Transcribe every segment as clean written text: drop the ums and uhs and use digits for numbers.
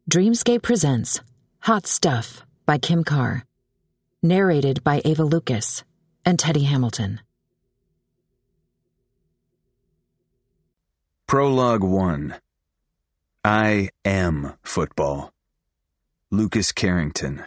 Dreamscape presents Hot Stuff by Kim Carr, narrated by Ava Lucas and Teddy Hamilton. Prologue 1. I am football. Lucas Carrington.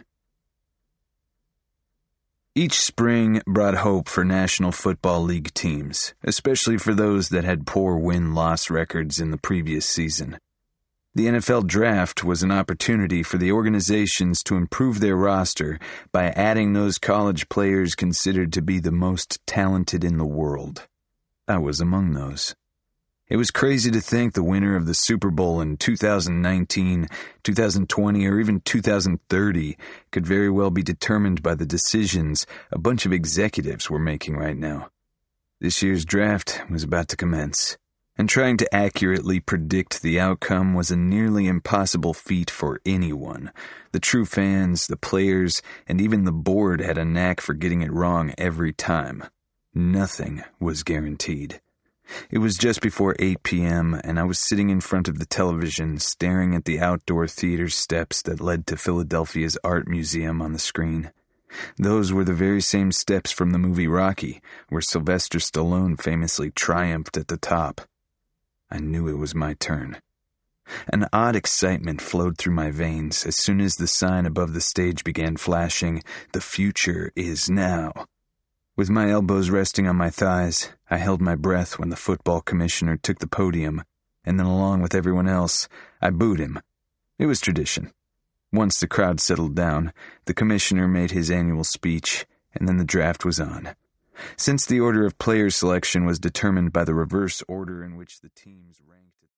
Each spring brought hope for National Football League teams, especially for those that had poor win-loss records in the previous season. The NFL Draft was an opportunity for the organizations to improve their roster by adding those college players considered to be the most talented in the world. I was among those. It was crazy to think the winner of the Super Bowl in 2019, 2020, or even 2030 could very well be determined by the decisions a bunch of executives were making right now. This year's draft was about to commence, and trying to accurately predict the outcome was a nearly impossible feat for anyone. The true fans, the players, and even the board had a knack for getting it wrong every time. Nothing was guaranteed. It was just before 8 p.m., and I was sitting in front of the television, staring at the outdoor theater steps that led to Philadelphia's art museum on the screen. Those were the very same steps from the movie Rocky, where Sylvester Stallone famously triumphed at the top. I knew it was my turn. An odd excitement flowed through my veins as soon as the sign above the stage began flashing, "The future is now." With my elbows resting on my thighs, I held my breath when the football commissioner took the podium, and then along with everyone else, I booed him. It was tradition. Once the crowd settled down, the commissioner made his annual speech, and then the draft was on. Since the order of player selection was determined by the reverse order in which the teams ranked...